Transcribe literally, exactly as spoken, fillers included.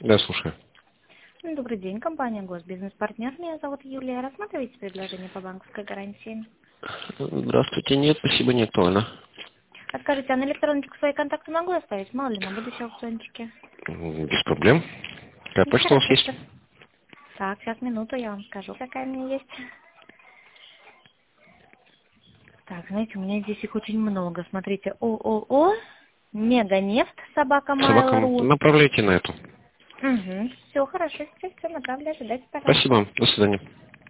Да, слушаю. Добрый день, компания Госбизнес-партнер. Меня зовут Юлия. Рассматриваете предложение по банковской гарантии? Здравствуйте. Нет, спасибо, не актуально. А скажите, а на электроночку свои контакты могу оставить? Мало ли, на будущее аукциончике. Без проблем. Какая Ну, почта у вас хорошо, есть? сейчас. Так, сейчас, минуту, я вам скажу, какая у меня есть. Так, знаете, у меня здесь их очень много. Смотрите, ООО, Меганефть, собака Собака, Mail.ru. направляйте на эту. Угу, все, хорошо, сейчас все направляю, ждайте, пожалуйста. Спасибо. До свидания.